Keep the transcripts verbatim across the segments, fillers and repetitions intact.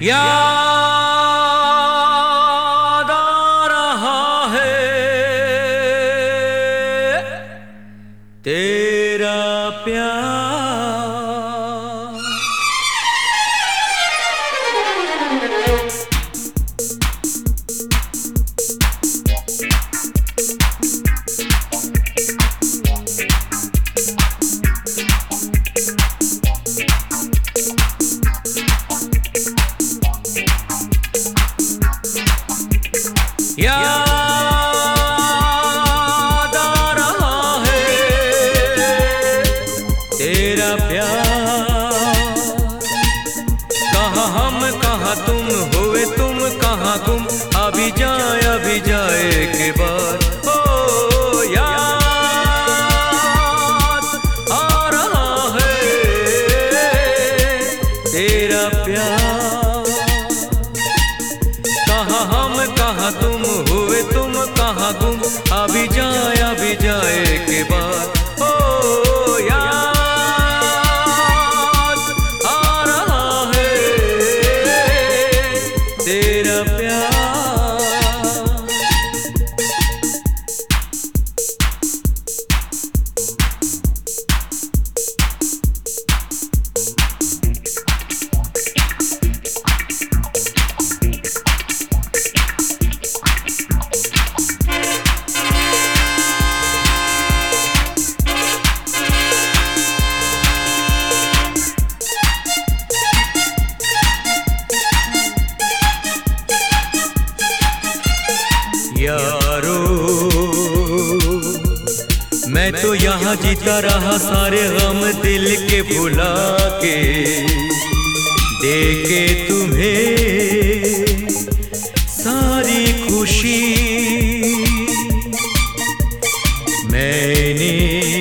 याद आ रहा है तेरा प्यार। याद आ रहा है तेरा प्यार। कहाँ हम कहाँ तुम, हुए तुम कहाँ गुम, अभी जाए अभी जाए के बाद। ओ याद आ रहा है तेरा प्यार। कहाँ हम कहाँ तुम, हुए तुम कहाँ गुम, अभी जाए अभी जाए के बाद। ओ याद आ रहा है तेरा प्यार। यारो मैं तो यहाँ जीता रहा सारे गम दिल के भुला के, देके तुम्हें सारी खुशी। मैंने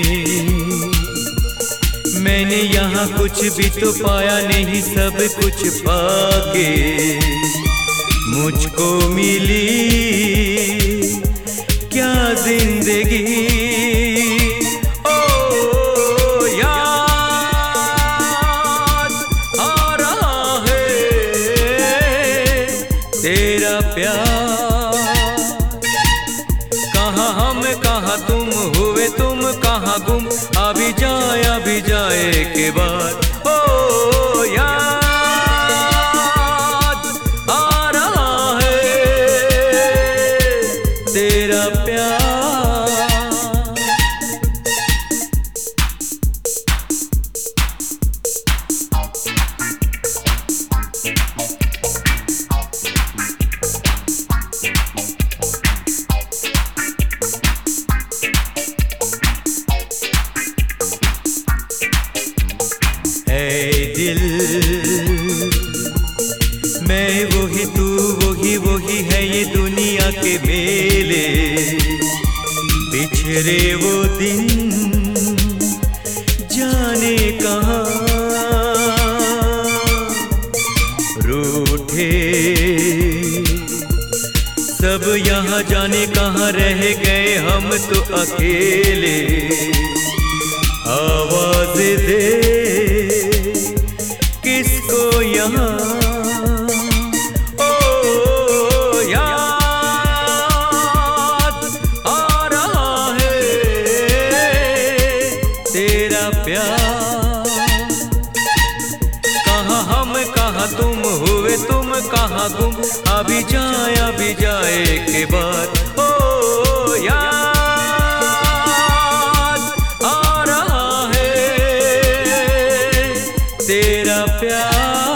मैंने यहाँ कुछ भी तो पाया नहीं, सब कुछ पाके मुझको मिली क्या जिंदगी। ओ याद आ रहा है तेरा प्यार। कहाँ हम कहाँ तुम, हुए तुम कहाँ गुम, अभी जाए अभी जाए के बाद। ओ याद आ रहा है तेरा प्यार। दिल मैं वही तू वही वही है ये दुनिया के मेले। बिछड़े वो दिन जाने कहाँ, रूठे सब यहाँ जाने कहाँ रह गए हम तो अकेले। आवाज दे किसको यहाँ। ओ याद आ रहा है तेरा प्यार। कहाँ हम कहाँ तुम, हुए तुम कहाँ गुम, अभी जाए अभी जाए के बाद। ओ याद आ रहा है तेरा प्यार।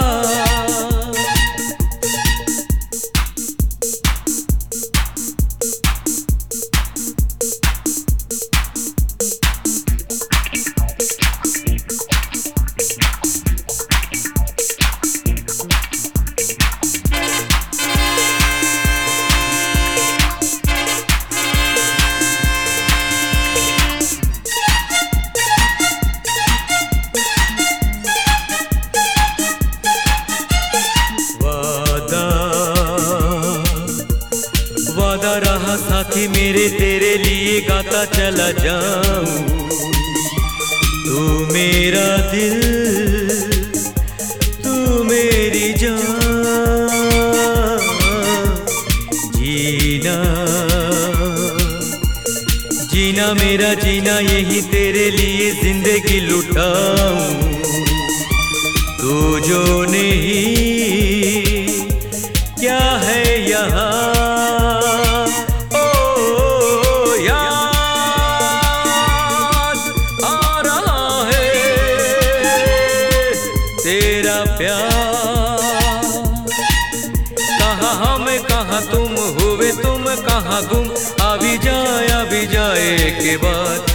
वादा रहा साथी मेरे तेरे लिए गाता चला जाऊं। तू मेरा दिल, तू मेरी जान। जीना मेरा जीना यही तेरे लिए जिंदगी लुटाऊं, तू जो नहीं क्या है यहाँ। ओ याद आ रहा है तेरा प्यार, कहाँ हम कहाँ तुम, हुए तुम कहाँ गुम, अभी जाए अभी जाए के बाद।